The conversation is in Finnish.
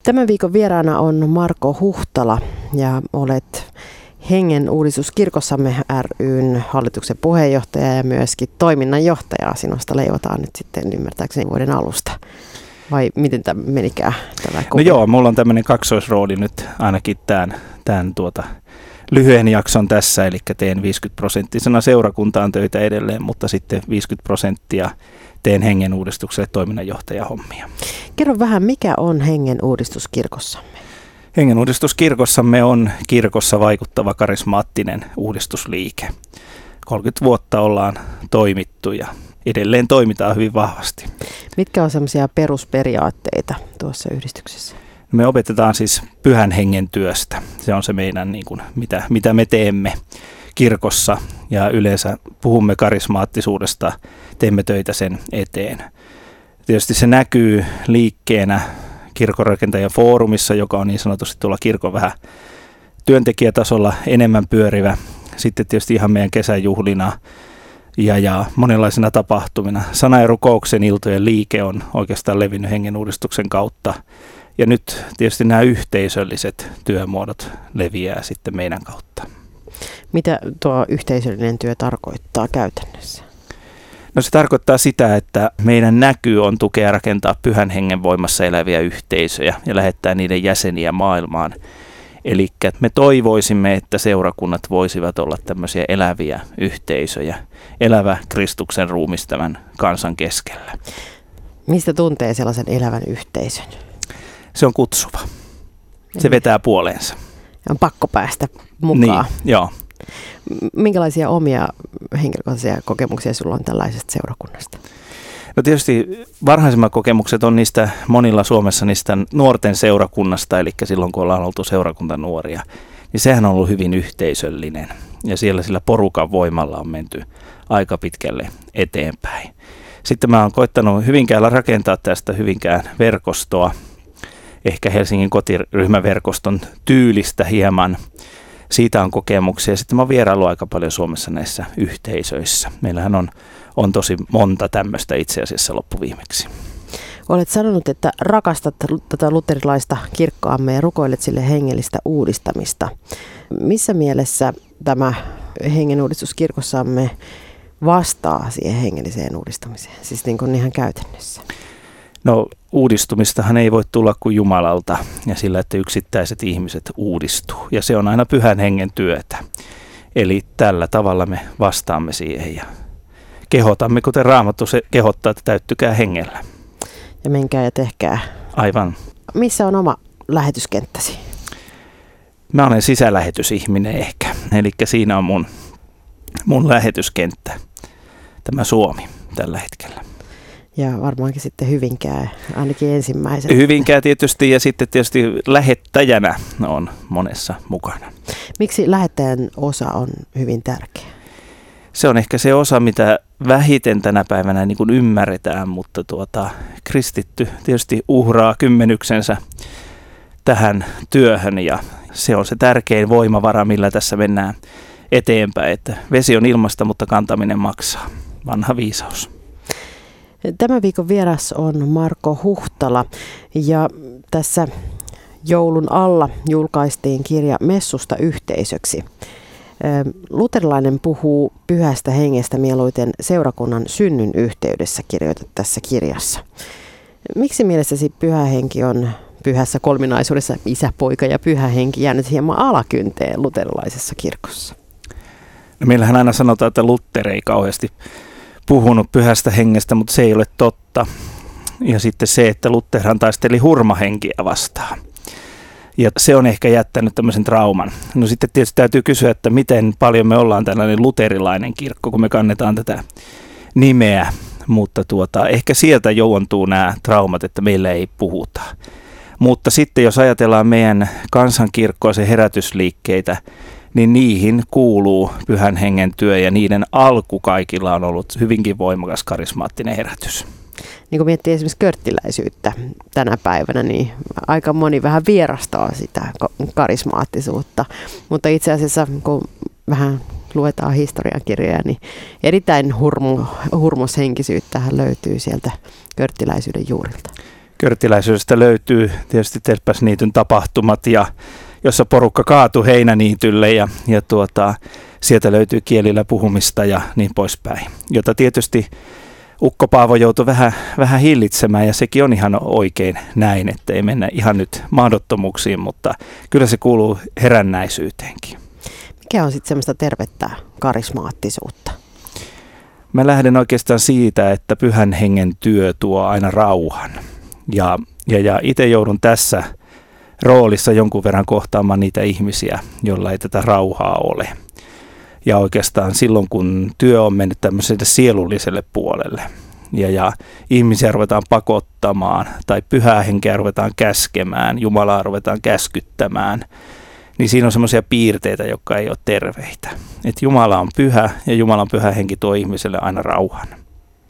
Tämän viikon vieraana on Marko Huhtala ja olet Hengen uudistus kirkossamme ry:n hallituksen puheenjohtaja ja myöskin toiminnanjohtaja. Sinusta leivotaan nyt sitten ymmärtääkseni vuoden alusta. Vai miten tämä menikään? No joo, mulla on tämmöinen kaksoisrooli nyt ainakin tämän lyhyen jakson tässä, eli teen 50% seurakuntaan töitä edelleen, mutta sitten 50% teen Hengen uudistukselle toiminnanjohtajahommia. Kerro vähän, mikä on Hengen uudistus kirkossamme? Hengen uudistus kirkossamme on kirkossa vaikuttava karismaattinen uudistusliike. 30 vuotta ollaan toimittu ja edelleen toimitaan hyvin vahvasti. Mitkä on sellaisia perusperiaatteita tuossa yhdistyksessä? Me opetetaan siis Pyhän Hengen työstä. Se on se meidän, mitä me teemme kirkossa ja yleensä puhumme karismaattisuudesta, teemme töitä sen eteen. Tietysti se näkyy liikkeenä kirkonrakentajan foorumissa, joka on niin sanotusti tuolla kirkon vähän työntekijätasolla enemmän pyörivä. Sitten tietysti ihan meidän kesäjuhlina ja monenlaisina tapahtumina. Sana- ja rukouksen iltojen liike on oikeastaan levinnyt Hengen uudistuksen kautta. Ja nyt tietysti nämä yhteisölliset työmuodot leviää sitten meidän kautta. Mitä tuo yhteisöllinen työ tarkoittaa käytännössä? No se tarkoittaa sitä, että meidän näkyy on tukea rakentaa Pyhän Hengen voimassa eläviä yhteisöjä ja lähettää niiden jäseniä maailmaan. Eli me toivoisimme, että seurakunnat voisivat olla tämmöisiä eläviä yhteisöjä, elävä Kristuksen ruumistavan kansan keskellä. Mistä tuntee sellaisen elävän yhteisön? Se on kutsuva. Se vetää puoleensa. On pakko päästä mukaan. Niin, joo. Minkälaisia omia henkilökohtaisia kokemuksia sulla on tällaisesta seurakunnasta? No tietysti varhaisimmat kokemukset on niistä monilla Suomessa niistä nuorten seurakunnasta, eli silloin kun ollaan oltu seurakuntanuoria, niin sehän on ollut hyvin yhteisöllinen ja siellä sillä porukan voimalla on menty aika pitkälle eteenpäin. Sitten mä oon koittanut Hyvinkäällä rakentaa tästä Hyvinkään verkostoa, ehkä Helsingin kotiryhmäverkoston tyylistä hieman. Siitä on kokemuksia. Sitten mä oon vieraillut aika paljon Suomessa näissä yhteisöissä. Meillähän on tosi monta tämmöistä itse asiassa loppuviimeksi. Olet sanonut, että rakastat tätä luterilaista kirkkoamme ja rukoilet sille hengellistä uudistamista. Missä mielessä tämä Hengen uudistus kirkossamme vastaa siihen hengelliseen uudistamiseen, siis niin kuin ihan käytännössä? No uudistumistahan ei voi tulla kuin Jumalalta ja sillä, että yksittäiset ihmiset uudistuu. Ja se on aina Pyhän Hengen työtä. Eli tällä tavalla me vastaamme siihen ja kehotamme, kuten Raamattu se kehottaa, että täyttykää hengellä. Ja menkää ja tehkää. Aivan. Missä on oma lähetyskenttäsi? Mä olen sisälähetysihminen ehkä. Eli siinä on mun lähetyskenttä, tämä Suomi tällä hetkellä. Ja varmaankin sitten Hyvinkää, ainakin ensimmäisenä. Hyvinkää tietysti ja sitten tietysti lähettäjänä on monessa mukana. Miksi lähettäjän osa on hyvin tärkeä? Se on ehkä se osa, mitä vähiten tänä päivänä niin kuin ymmärretään, mutta kristitty tietysti uhraa kymmenyksensä tähän työhön ja se on se tärkein voimavara, millä tässä mennään eteenpäin. Että vesi on ilmasta, mutta kantaminen maksaa. Vanha viisaus. Tämän viikon vieras on Marko Huhtala ja tässä joulun alla julkaistiin kirja Messusta yhteisöksi. Luterilainen puhuu Pyhästä Hengestä mieluiten seurakunnan synnyn yhteydessä kirjoitat tässä kirjassa. Miksi mielestäsi Pyhä Henki on pyhässä kolminaisuudessa Isä, Poika ja Pyhä Henki jäänyt hieman alakynteen luterilaisessa kirkossa? No meillähän aina sanotaan, että Luther ei kauheasti puhunut Pyhästä Hengestä, mutta se ei ole totta. Ja sitten se, että Lutherhan taisteli hurmahenkiä vastaan. Ja se on ehkä jättänyt tämmöisen trauman. No sitten tietysti täytyy kysyä, että miten paljon me ollaan tällainen luterilainen kirkko, kun me kannetaan tätä nimeä. Mutta ehkä sieltä juontuu nämä traumat, että meillä ei puhuta. Mutta sitten jos ajatellaan meidän kansankirkkoa, se herätysliikkeitä, niin niihin kuuluu Pyhän Hengen työ ja niiden alku kaikilla on ollut hyvinkin voimakas karismaattinen herätys. Niin kun miettii esimerkiksi körttiläisyyttä tänä päivänä, niin aika moni vähän vierastaa sitä karismaattisuutta. Mutta itse asiassa, kun vähän luetaan historiankirjoja, niin erittäin hurmoshenkisyyttähän löytyy sieltä körttiläisyyden juurilta. Körttiläisyydestä löytyy tietysti Terppäsniityn tapahtumat, jossa porukka kaatui heinäniitylle ja sieltä löytyy kielillä puhumista ja niin poispäin, jota tietysti Ukko Paavo joutui vähän hillitsemään, ja sekin on ihan oikein näin, että ei mennä ihan nyt mahdottomuuksiin, mutta kyllä se kuuluu herännäisyyteenkin. Mikä on sitten semmoista tervettä karismaattisuutta? Mä lähden oikeastaan siitä, että Pyhän Hengen työ tuo aina rauhan. Ja itse joudun tässä roolissa jonkun verran kohtaamaan niitä ihmisiä, joilla ei tätä rauhaa ole. Ja oikeastaan silloin, kun työ on mennyt tämmöiselle sielulliselle puolelle ja ihmisiä ruvetaan pakottamaan tai Pyhää Henkeä ruvetaan käskemään, Jumalaa ruvetaan käskyttämään, niin siinä on semmoisia piirteitä, jotka ei ole terveitä. Että Jumala on pyhä ja Jumalan Pyhä Henki tuo ihmiselle aina rauhan.